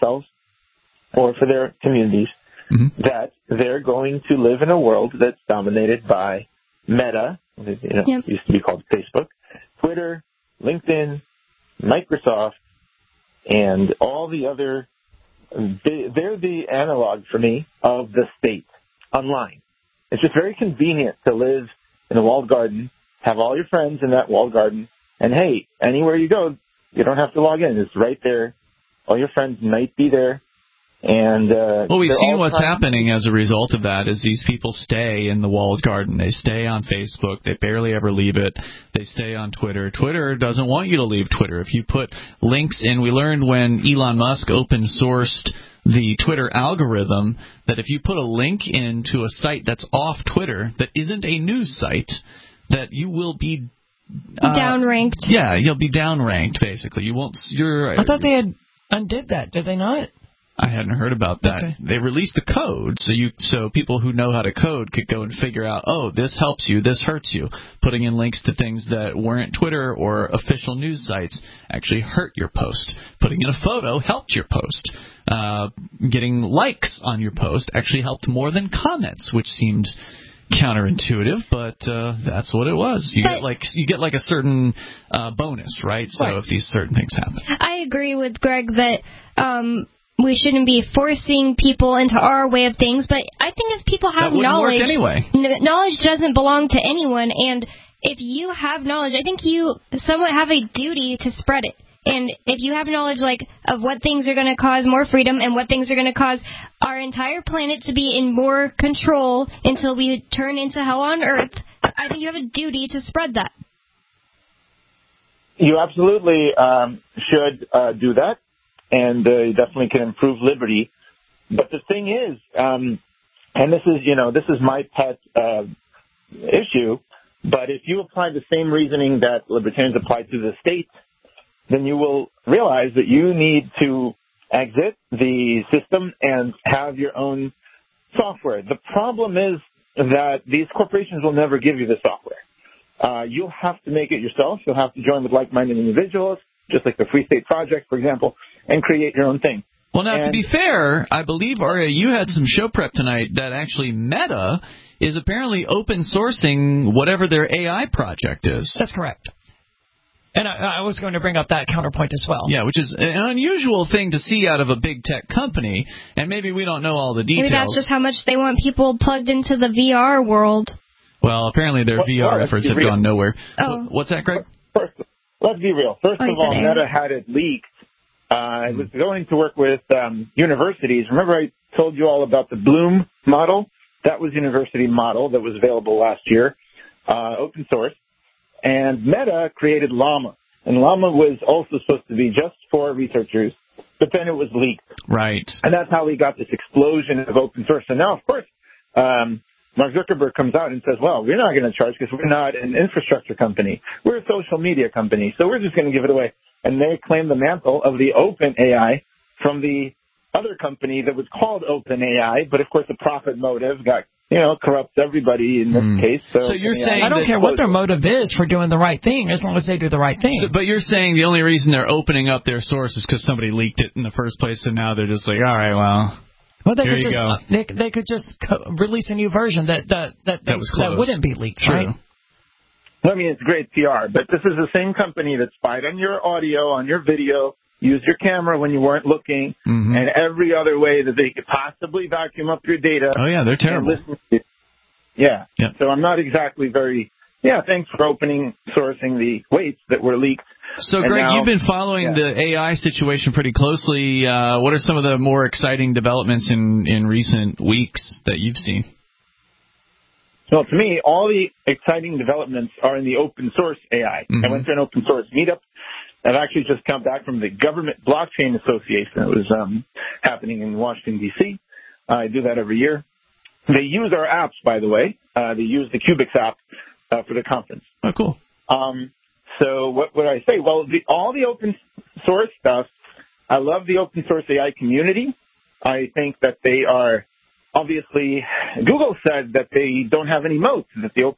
or for their communities, that they're going to live in a world that's dominated by Meta, used to be called Facebook, Twitter, LinkedIn, Microsoft, and all the other. They're the analog for me of the state online. It's just very convenient to live in a walled garden, have all your friends in that walled garden, and hey, anywhere you go, you don't have to log in. It's right there. All your friends might be there. And we've seen what's happening as a result of that is these people stay in the walled garden. They stay on Facebook. They barely ever leave it. They stay on Twitter. Twitter doesn't want you to leave Twitter. If you put links in, we learned when Elon Musk open-sourced the Twitter algorithm that if you put a link into a site that's off Twitter that isn't a news site, that you will be downranked. Yeah, you'll be downranked, basically. You won't. I thought they had undid that. Did they not? I hadn't heard about that. Okay. They released the code, so people who know how to code could go and figure out, oh, this helps you, this hurts you. Putting in links to things that weren't Twitter or official news sites actually hurt your post. Putting in a photo helped your post. Getting likes on your post actually helped more than comments, which seemed counterintuitive, but that's what it was. You get like a certain bonus, right? So if these certain things happen. I agree with Greg that we shouldn't be forcing people into our way of things. But I think if people have knowledge, knowledge doesn't belong to anyone. And if you have knowledge, I think you somewhat have a duty to spread it. And if you have knowledge of what things are going to cause more freedom and what things are going to cause our entire planet to be in more control until we turn into hell on Earth, I think you have a duty to spread that. You absolutely should do that, and you definitely can improve liberty. But the thing is, and this is my pet issue, but if you apply the same reasoning that libertarians apply to the state, then you will realize that you need to exit the system and have your own software. The problem is that these corporations will never give you the software. You'll have to make it yourself. You'll have to join with like-minded individuals, just like the Free State Project, for example, and create your own thing. Well, now, to be fair, I believe, Aria, you had some show prep tonight that actually Meta is apparently open sourcing whatever their AI project is. That's correct. And I was going to bring up that counterpoint as well. Yeah, which is an unusual thing to see out of a big tech company, and maybe we don't know all the details. Maybe that's just how much they want people plugged into the VR world. Well, apparently their VR efforts have gone nowhere. Oh. What's that, Greg? First, let's be real. First of all, Meta had it leaked. It was going to work with universities. Remember I told you all about the Bloom model? That was a university model that was available last year, open source. And Meta created Llama. And Llama was also supposed to be just for researchers, but then it was leaked. Right. And that's how we got this explosion of open source. And now, of course, Mark Zuckerberg comes out and says, well, we're not going to charge because we're not an infrastructure company. We're a social media company, so we're just going to give it away. And they claim the mantle of the open AI from the other company that was called OpenAI, but of course the profit motive got, corrupts everybody in this case. So you're saying I don't care what their motive is for doing the right thing, as long as they do the right thing. But you're saying the only reason they're opening up their source is because somebody leaked it in the first place, and now they're just like, all right, well, here you go. They could just release a new version that wouldn't be leaked, True. right? I mean, it's great PR, but this is the same company that spied on your audio, on your video, used your camera when you weren't looking, and every other way that they could possibly vacuum up your data. Oh, yeah, they're terrible. Yeah. Yep. So I'm not exactly very, thanks for sourcing the weights that were leaked. So, Greg, you've been following the AI situation pretty closely. What are some of the more exciting developments in recent weeks that you've seen? Well, to me, all the exciting developments are in the open source AI. I went to an open source meetup. I've actually just come back from the Government Blockchain Association. It was happening in Washington, D.C. I do that every year. They use our apps, by the way. They use the Cubix app for the conference. Oh, cool. So what would I say? Well, all the open source stuff, I love the open source AI community. I think that they are, obviously, Google said that they don't have any moats, that the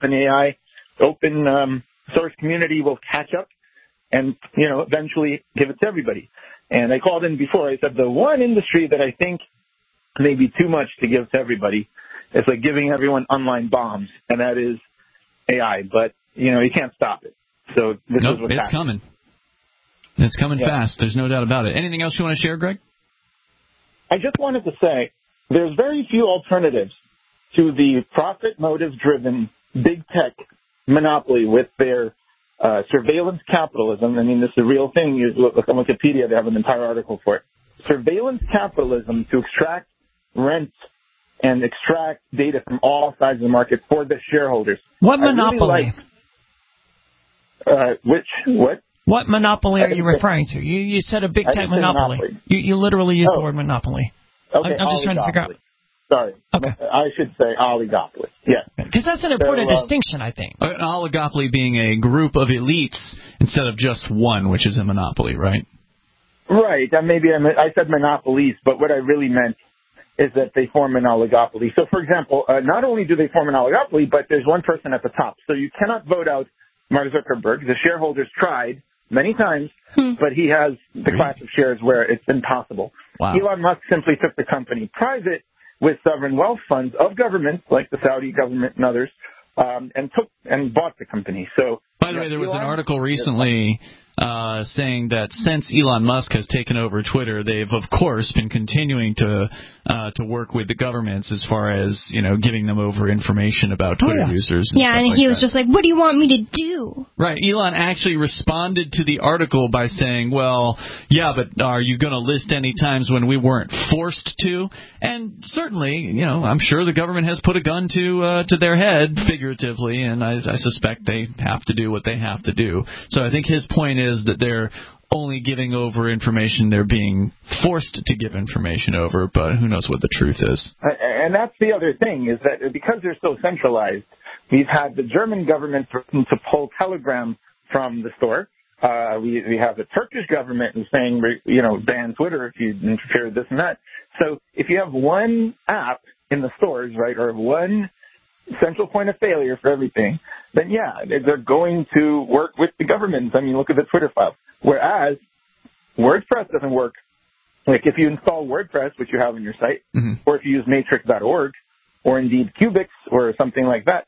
open source community will catch up and, eventually give it to everybody. And I called in before. I said the one industry that I think may be too much to give to everybody is like giving everyone online bombs, and that is AI. But, you can't stop it. So this is what's it's happening. coming. It's coming fast. There's no doubt about it. Anything else you want to share, Greg? I just wanted to say there's very few alternatives to the profit motive-driven big tech monopoly with their surveillance capitalism. I mean, this is a real thing. You look on Wikipedia, they have an entire article for it. Surveillance capitalism to extract rent and extract data from all sides of the market for the shareholders. What monopoly? What? What monopoly are you referring to? You said a big tech monopoly. You literally used the word monopoly. Okay, I'm just trying to figure out. Sorry. Okay. I should say oligopoly. Yeah. Because that's an important distinction, I think. An oligopoly being a group of elites instead of just one, which is a monopoly, right? Right. Maybe I said monopolies, but what I really meant is that they form an oligopoly. So, for example, not only do they form an oligopoly, but there's one person at the top. So you cannot vote out Mark Zuckerberg. The shareholders tried many times, but he has the class of shares where it's impossible. Wow. Elon Musk simply took the company private with sovereign wealth funds of governments like the Saudi government and others, and bought the company. So, by the way, there was an article recently saying that since Elon Musk has taken over Twitter, they've of course been continuing to work with the governments as far as giving them over information about Twitter users. And he was just like, "What do you want me to do?" Right. Elon actually responded to the article by saying, "Well, yeah, but are you going to list any times when we weren't forced to?" And certainly, I'm sure the government has put a gun to their head, figuratively, and I suspect they have to do what they have to do. So I think his point is that they're only giving over information they're being forced to give information over, but who knows what the truth is. And that's the other thing, is that because they're so centralized, we've had the German government threaten to pull Telegram from the store. We have the Turkish government who's saying, ban Twitter if you interfere with this and that. So if you have one app in the stores, right, or one central point of failure for everything, then they're going to work with the government. I mean, look at the Twitter file. Whereas WordPress doesn't work. Like if you install WordPress, which you have on your site, or if you use matrix.org, or indeed Cubics or something like that,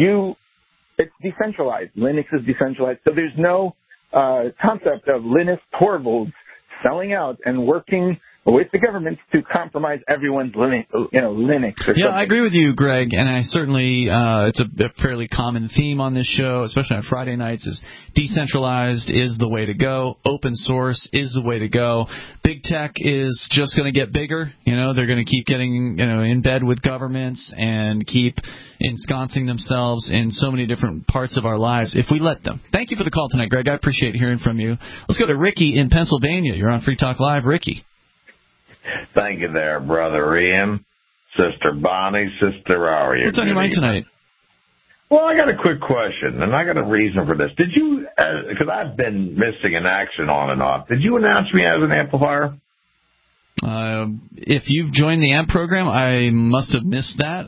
it's decentralized. Linux is decentralized. So there's no concept of Linus Torvalds selling out and working with the government to compromise everyone's Linux or something. I agree with you, Greg, and I certainly it's a fairly common theme on this show, especially on Friday nights, is decentralized is the way to go. Open source is the way to go. Big tech is just going to get bigger. They're going to keep getting in bed with governments and keep ensconcing themselves in so many different parts of our lives if we let them. Thank you for the call tonight, Greg. I appreciate hearing from you. Let's go to Ricky in Pennsylvania. You're on Free Talk Live. Ricky. Thank you there, Brother Ian, Sister Bonnie, Sister Aria. What's on your mind tonight? Well, I got a quick question, and I got a reason for this. Did you, because I've been missing in action on and off, did you announce me as an amplifier? If you've joined the AMP program, I must have missed that,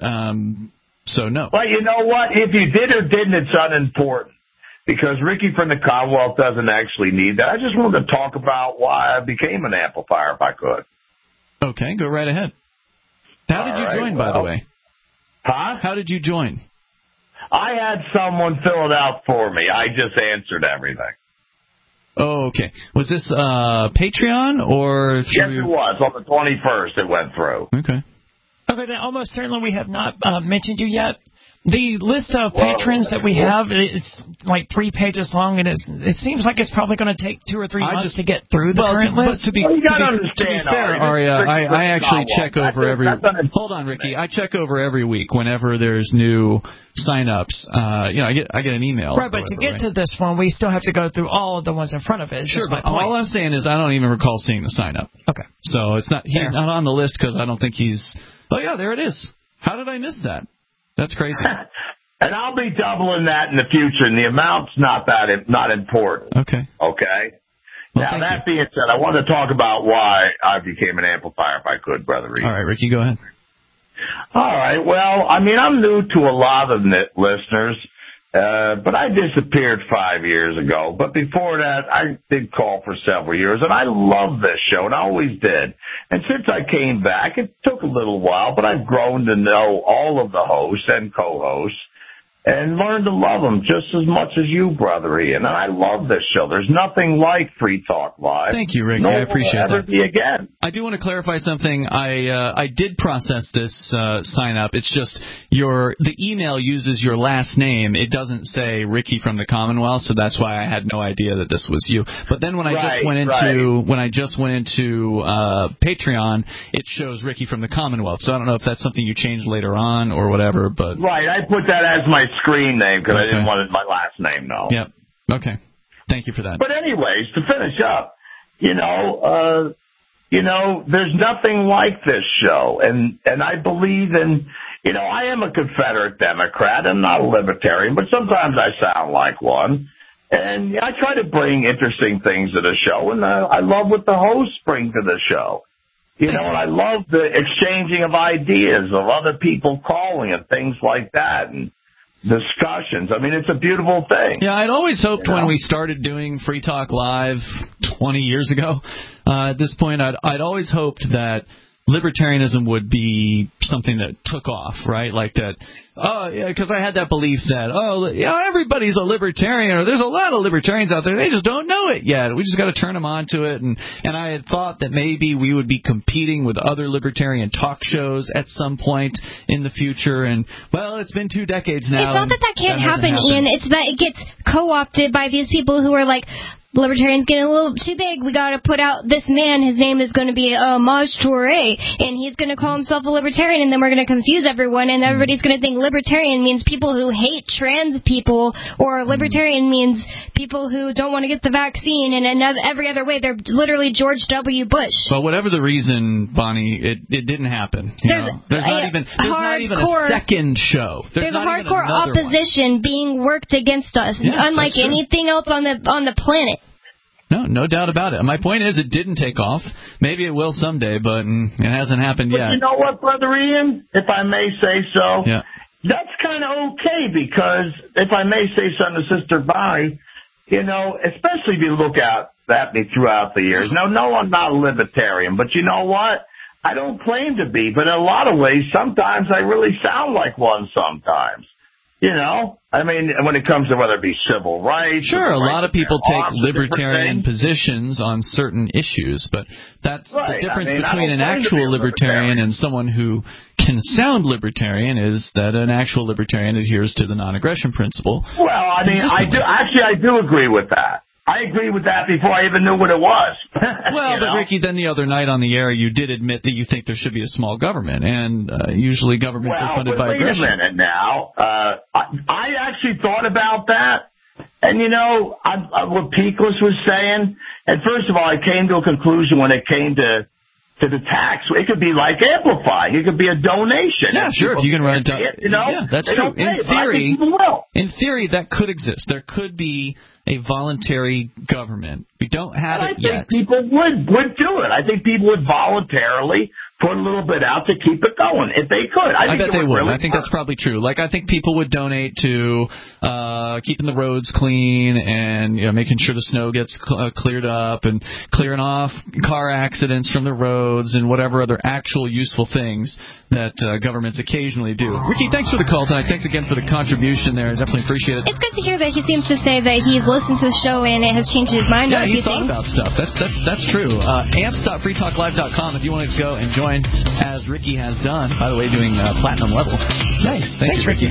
so no. Well, you know what? If you did or didn't, it's unimportant, because Ricky from the Commonwealth doesn't actually need that. I just wanted to talk about why I became an amplifier, if I could. Okay, go right ahead. How did you join, by the way? Huh? How did you join? I had someone fill it out for me. I just answered everything. Oh, okay. Was this Patreon or through... Yes, it was. On the 21st it went through. Okay. Okay, then almost certainly we have not mentioned you yet. The list of patrons that we have, it's like 3 pages long, and it seems like it's probably going to take 2 or 3 months to get through the current list. To be fair, Aria, I actually check over every... Hold on, Ricky. I check over every week whenever there's new sign-ups. I get an email. Right, but to get to this one, we still have to go through all of the ones in front of it. Sure, but all I'm saying is I don't even recall seeing the sign-up. Okay. So he's not on the list because I don't think he's... Oh, yeah, there it is. How did I miss that? That's crazy. And I'll be doubling that in the future, and the amount's not important. Okay. Okay? Well, now, that being said, I want to talk about why I became an amplifier, if I could, Brother Reed. All right, Ricky, go ahead. All right. Well, I mean, I'm new to a lot of listeners, but I disappeared 5 years ago. But before that, I did call for several years, and I love this show, and I always did. And since I came back, it took a little while, but I've grown to know all of the hosts and co-hosts and learned to love them just as much as you, Brother Ian. And I love this show. There's nothing like Free Talk Live. Thank you, Ricky. I appreciate that. Never be again. I do want to clarify something. I did process this sign up. It's just the email uses your last name. It doesn't say Ricky from the Commonwealth, so that's why I had no idea that this was you. But then when I just went into Patreon, it shows Ricky from the Commonwealth. So I don't know if that's something you changed later on or whatever. But right, I put that as my screen name because I didn't want my last name known. Yep. Okay. Thank you for that. But anyways, to finish up, there's nothing like this show, and I believe in, I am a Confederate Democrat. I'm not a libertarian, but sometimes I sound like one. And I try to bring interesting things to the show, and I love what the hosts bring to the show. And I love the exchanging of ideas of other people calling and things like that, and discussions. I mean, it's a beautiful thing. Yeah, I'd always hoped when we started doing Free Talk Live 20 years ago, at this point, I'd always hoped that libertarianism would be something that took off, right? Like that. Oh, yeah, because I had that belief that, everybody's a libertarian, or there's a lot of libertarians out there. They just don't know it yet. We just got to turn them on to it. And I had thought that maybe we would be competing with other libertarian talk shows at some point in the future. And, well, it's been 2 decades now. It's not that can't happen, Ian. It's that it gets co-opted by these people who are like, libertarians getting a little too big. We got to put out this man. His name is going to be Maj Touré, and he's going to call himself a libertarian, and then we're going to confuse everyone, and everybody's going to think libertarian means people who hate trans people, or libertarian means people who don't want to get the vaccine, and every other way. They're literally George W. Bush. But whatever the reason, Bonnie, it didn't happen. There's not even a second show. There's a hardcore opposition being worked against us, unlike anything else on the planet. No doubt about it. My point is, it didn't take off. Maybe it will someday, but it hasn't happened yet. But you know what, Brother Ian? If I may say so, that's kind of okay, because if I may say so to Sister Bonnie, especially if you look at me throughout the years. Now, no, I'm not a libertarian, but you know what? I don't claim to be, but in a lot of ways, sometimes I really sound like one sometimes. I mean, when it comes to whether it be civil rights. Sure, a lot of people take libertarian positions on certain issues, but that's the difference between an actual libertarian and someone who can sound libertarian is that an actual libertarian adheres to the non-aggression principle. Well, I mean, I do agree with that. I agree with that before I even knew what it was. Well, but Ricky, then the other night on the air, you did admit that you think there should be a small government, and usually governments are funded by aggression. Wait a minute now. I actually thought about that, and what Peakless was saying. And first of all, I came to a conclusion when it came to the tax. It could be like amplifying. It could be a donation. Yeah, sure. If you can run it down. That's true. In theory, that could exist. There could be a voluntary government. We don't have it yet. I think people would do it. I think people would voluntarily put a little bit out to keep it going if they could. I bet they would. I think that's probably true. Like, I think people would donate to keeping the roads clean and making sure the snow gets cleared up and clearing off car accidents from the roads and whatever other actual useful things that governments occasionally do. Ricky, thanks for the call tonight. Thanks again for the contribution there. I definitely appreciate it. It's good to hear that he seems to say that he's listened to the show and it has changed his mind on a few thought things. About stuff. That's true. Amps.freetalklive.com if you want to go and join as Ricky has done. By the way, doing platinum level. Nice. Thanks Ricky.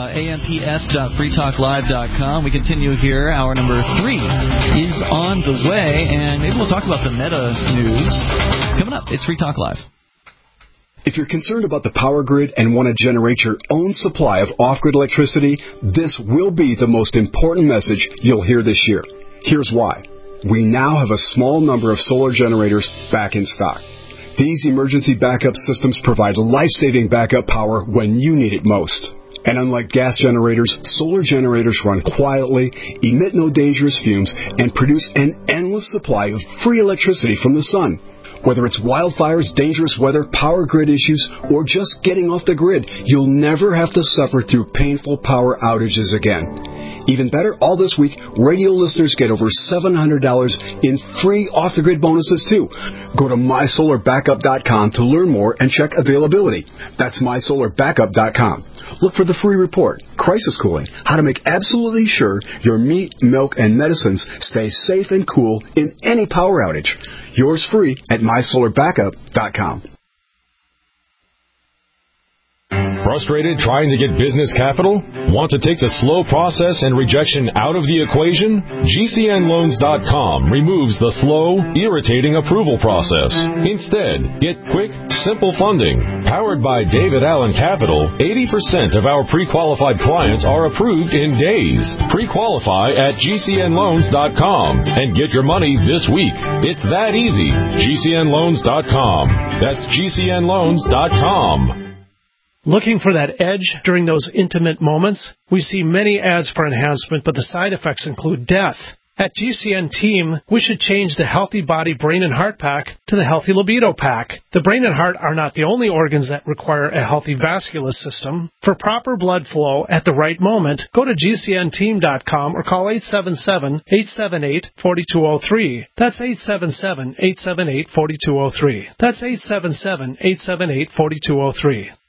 amps.freetalklive.com. We continue here. Hour number 3 is on the way, and maybe we'll talk about the meta news coming up. It's Free Talk Live. If you're concerned about the power grid and want to generate your own supply of off-grid electricity, this will be the most important message you'll hear this year. Here's why. We now have a small number of solar generators back in stock. These emergency backup systems provide life-saving backup power when you need it most. And unlike gas generators, solar generators run quietly, emit no dangerous fumes, and produce an endless supply of free electricity from the sun. Whether it's wildfires, dangerous weather, power grid issues, or just getting off the grid, you'll never have to suffer through painful power outages again. Even better, all this week, radio listeners get over $700 in free off-the-grid bonuses, too. Go to mysolarbackup.com to learn more and check availability. That's mysolarbackup.com. Look for the free report, Crisis Cooling, how to make absolutely sure your meat, milk, and medicines stay safe and cool in any power outage. Yours free at mysolarbackup.com. Frustrated trying to get business capital? Want to take the slow process and rejection out of the equation? GCNloans.com removes the slow, irritating approval process. Instead, get quick, simple funding. Powered by David Allen Capital, 80% of our pre-qualified clients are approved in days. Pre-qualify at GCNloans.com and get your money this week. It's that easy. GCNloans.com. That's GCNloans.com. Looking for that edge during those intimate moments? We see many ads for enhancement, but the side effects include death. At GCN Team, we should change the Healthy Body, Brain, and Heart Pack to the Healthy Libido Pack. The brain and heart are not the only organs that require a healthy vascular system. For proper blood flow at the right moment, go to GCNteam.com or call 877-878-4203. That's 877-878-4203. That's 877-878-4203.